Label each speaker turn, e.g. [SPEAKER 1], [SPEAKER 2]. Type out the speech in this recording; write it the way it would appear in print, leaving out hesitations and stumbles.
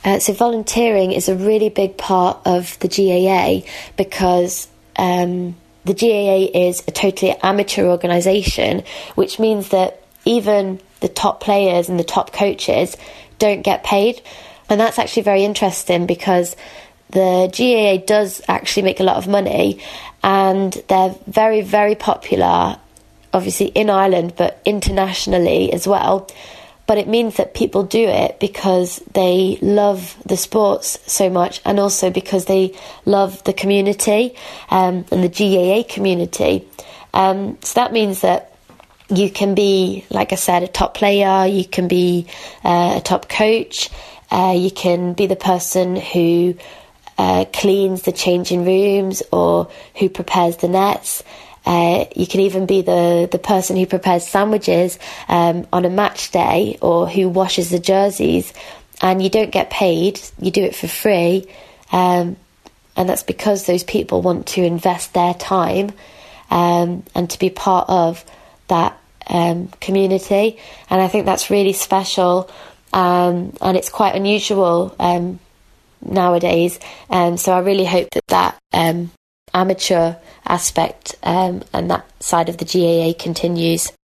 [SPEAKER 1] So volunteering is a really big part of the GAA because the GAA is a totally amateur organisation, which means that even the top players and the top coaches don't get paid. And that's actually very interesting because the GAA does actually make a lot of money, and they're very, very popular, obviously in Ireland, but internationally as well. But it means that people do it because they love the sports so much, and also because they love the community and the GAA community. So that means that you can be, like I said, a top player, you can be a top coach, you can be the person who cleans the changing rooms or who prepares the nets. You can even be the person who prepares sandwiches on a match day, or who washes the jerseys, and you don't get paid, you do it for free, and that's because those people want to invest their time and to be part of that community. And I think that's really special, and it's quite unusual nowadays, so I really hope that amateur aspect and that side of the GAA continues.